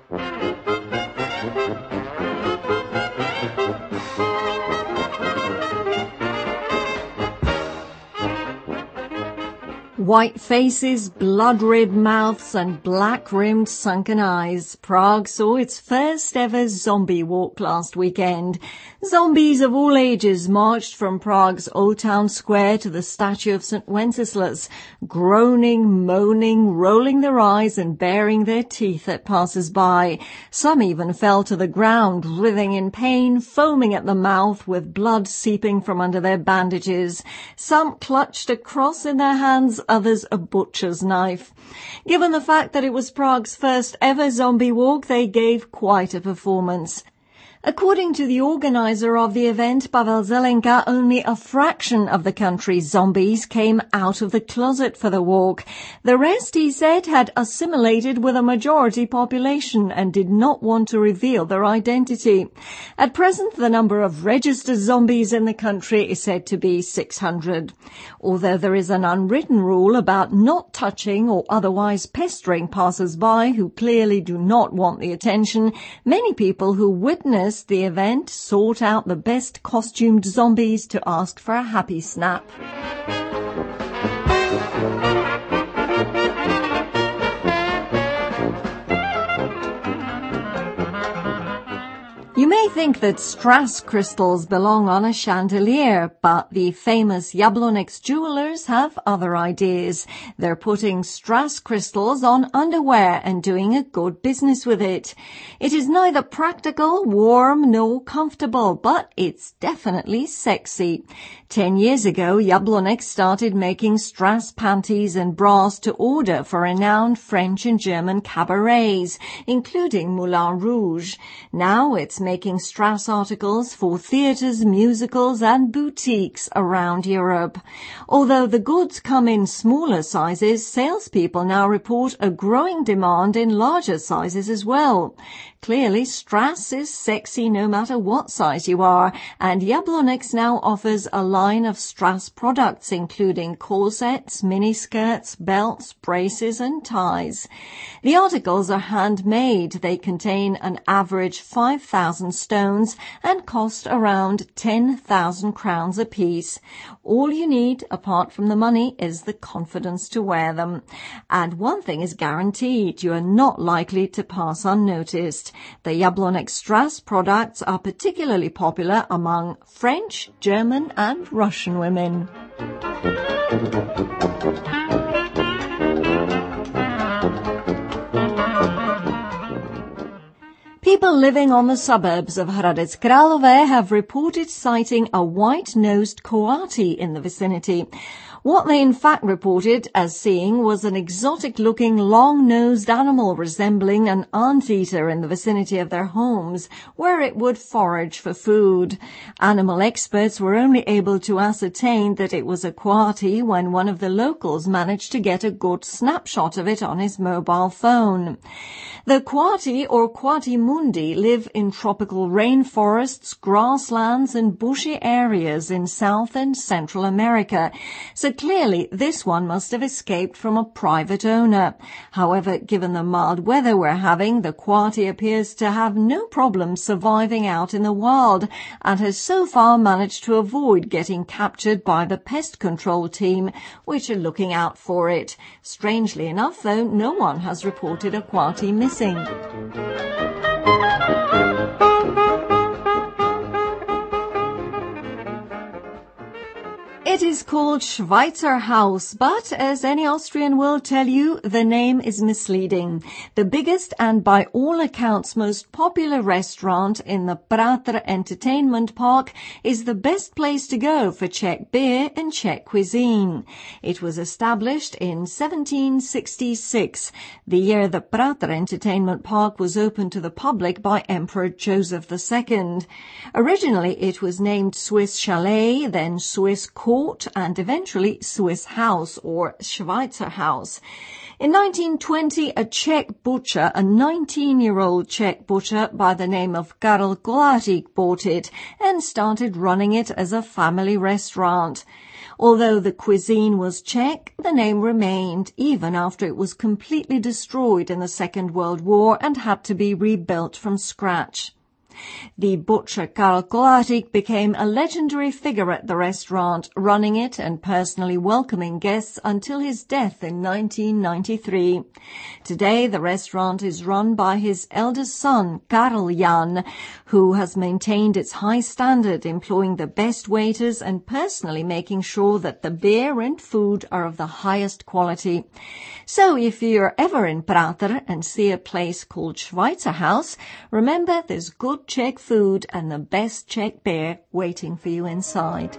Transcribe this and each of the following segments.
White faces, blood-red mouths and black-rimmed sunken eyes. Prague saw its first ever zombie walk last weekend. Zombies of all ages marched from Prague's Old Town Square to the statue of St. Wenceslas, groaning, moaning, rolling their eyes and baring their teeth at passers-by. Some even fell to the ground, writhing in pain, foaming at the mouth with blood seeping from under their bandages. Some clutched a cross in their hands, others a butcher's knife. Given the fact that it was Prague's first ever zombie walk, they gave quite a performance. According to the organizer of the event, Pavel Zelenka, only a fraction of the country's zombies came out of the closet for the walk. The rest, he said, had assimilated with a majority population and did not want to reveal their identity. At present, the number of registered zombies in the country is said to be 600. Although there is an unwritten rule about not touching or otherwise pestering passers-by who clearly do not want the attention, many people who witness the event sought out the best costumed zombies to ask for a happy snap. You may think that strass crystals belong on a chandelier, but the famous Jablonec jewelers have other ideas. They're putting strass crystals on underwear and doing a good business with it. It is neither practical, warm, nor comfortable, but it's definitely sexy. 10 years ago, Jablonec started making strass panties and bras to order for renowned French and German cabarets, including Moulin Rouge. Now it's making strass articles for theatres, musicals and boutiques around Europe. Although the goods come in smaller sizes, salespeople now report a growing demand in larger sizes as well. Clearly, strass is sexy no matter what size you are, and Jablonec now offers a line of strass products including corsets, miniskirts, belts, braces and ties. The articles are handmade. They contain an average 5,000 stones and cost around 10,000 crowns apiece. All you need, apart from the money, is the confidence to wear them. And one thing is guaranteed, you are not likely to pass unnoticed. The Jablonec strass products are particularly popular among French, German and Russian women. People living on the suburbs of Hradec Králové have reported sighting a white-nosed coati in the vicinity. What they in fact reported as seeing was an exotic-looking, long-nosed animal resembling an anteater in the vicinity of their homes, where it would forage for food. Animal experts were only able to ascertain that it was a coati when one of the locals managed to get a good snapshot of it on his mobile phone. The coati, or coatimundi, live in tropical rainforests, grasslands and bushy areas in South and Central America. So clearly, this one must have escaped from a private owner. However, given the mild weather we're having, the coati appears to have no problem surviving out in the wild and has so far managed to avoid getting captured by the pest control team, which are looking out for it. Strangely enough, though, no one has reported a coati missing. It is called Schweizer Haus, but as any Austrian will tell you, the name is misleading. The biggest and by all accounts most popular restaurant in the Prater Entertainment Park is the best place to go for Czech beer and Czech cuisine. It was established in 1766, the year the Prater Entertainment Park was opened to the public by Emperor Joseph II. Originally it was named Swiss Chalet, then Swiss Court, and eventually Swiss House or Schweizer House. In 1920, a Czech butcher, a 19-year-old Czech butcher by the name of Karel Kolářík, bought it and started running it as a family restaurant. Although the cuisine was Czech, the name remained even after it was completely destroyed in the Second World War and had to be rebuilt from scratch. The butcher Karl Kolářík became a legendary figure at the restaurant, running it and personally welcoming guests until his death in 1993. Today, the restaurant is run by his eldest son, Karl Jan, who has maintained its high standard, employing the best waiters and personally making sure that the beer and food are of the highest quality. So if you're ever in Prater and see a place called Schweitzer House, remember there's good Czech food and the best Czech beer waiting for you inside.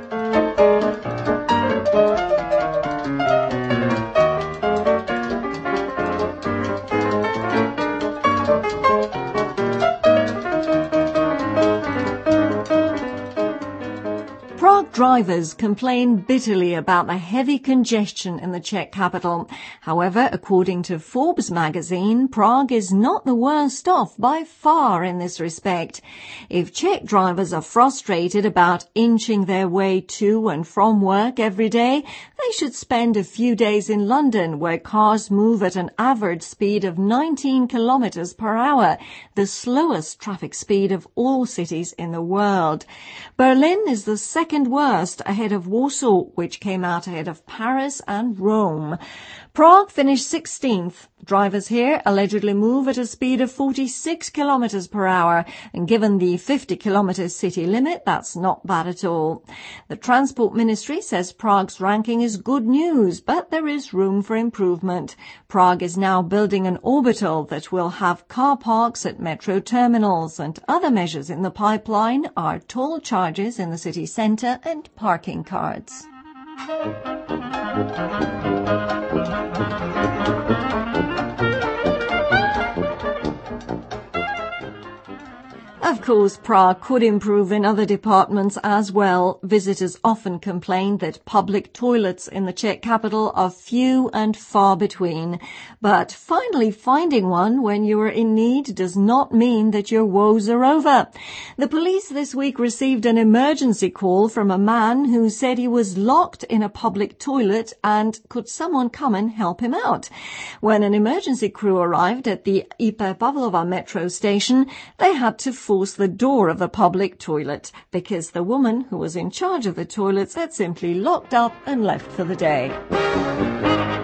Prague drivers complain bitterly about the heavy congestion in the Czech capital. However, according to Forbes magazine, Prague is not the worst off by far in this respect. If Czech drivers are frustrated about inching their way to and from work every day, they should spend a few days in London, where cars move at an average speed of 19 kilometers per hour, the slowest traffic speed of all cities in the world. Berlin is the second worst, ahead of Warsaw, which came out ahead of Paris and Rome. Prague finished 16th. Drivers here allegedly move at a speed of 46 kilometers per hour, and given the 50-kilometer city limit, that's not bad at all. The Transport Ministry says Prague's ranking is good news, but there is room for improvement. Prague is now building an orbital that will have car parks at metro terminals, and other measures in the pipeline are toll charges in the city centre and parking cards. Of course, Prague could improve in other departments as well. Visitors often complain that public toilets in the Czech capital are few and far between. But finally finding one when you are in need does not mean that your woes are over. The police this week received an emergency call from a man who said he was locked in a public toilet and could someone come and help him out. When an emergency crew arrived at the IP Pavlova metro station, they had to force the door of the public toilet because the woman who was in charge of the toilets had simply locked up and left for the day.